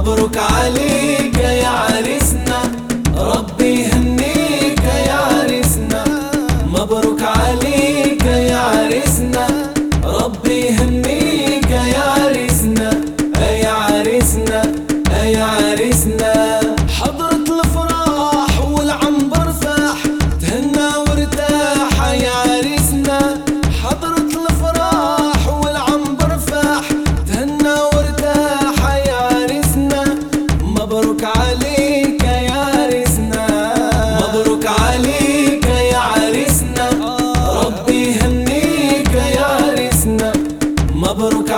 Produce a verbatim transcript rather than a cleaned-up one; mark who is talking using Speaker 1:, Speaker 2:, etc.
Speaker 1: مبروك عليك يا عريسنا، ربي يهنيك يا عريسنا. مبروك عليك يا عريسنا، ربي يهنيك يا عريسنا. يا عريسنا يا عريسنا، حضرت الافراح والعنبر فاح، تهنى وارتاح يا عريسنا. حضرت الافراح والعنبر فاح، تهنى وارتاح يا عريسنا. مبروك عليك يا عريسنا، مبروك عليك يا عريسنا، ربي يهنيك يا عريسنا. مبروك